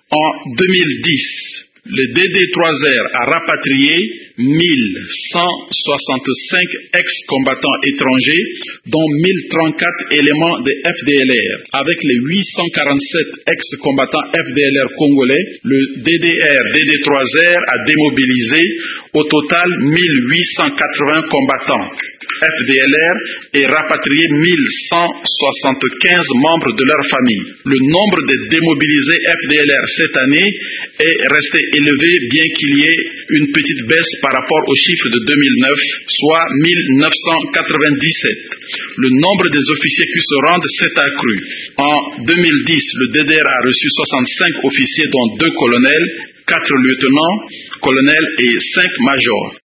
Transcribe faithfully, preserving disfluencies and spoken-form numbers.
En deux mille dix, le D D trois R a rapatrié mille cent soixante-cinq ex-combattants étrangers, dont mille trente-quatre éléments de F D L R. Avec les huit cent quarante-sept ex-combattants F D L R congolais, le D D R D D trois R a démobilisé au total mille huit cent quatre-vingts combattants F D L R et rapatrié mille cent soixante-quinze membres de leur famille. Le nombre de démobilisés F D L R cette année est resté élevé, bien qu'il y ait une petite baisse par rapport aux chiffres de deux mille neuf, soit mille neuf cent quatre-vingt-dix-sept. Le nombre des officiers qui se rendent s'est accru. En deux mille dix, le D D R a reçu soixante-cinq officiers, dont deux colonels, quatre lieutenants, colonels et cinq majors.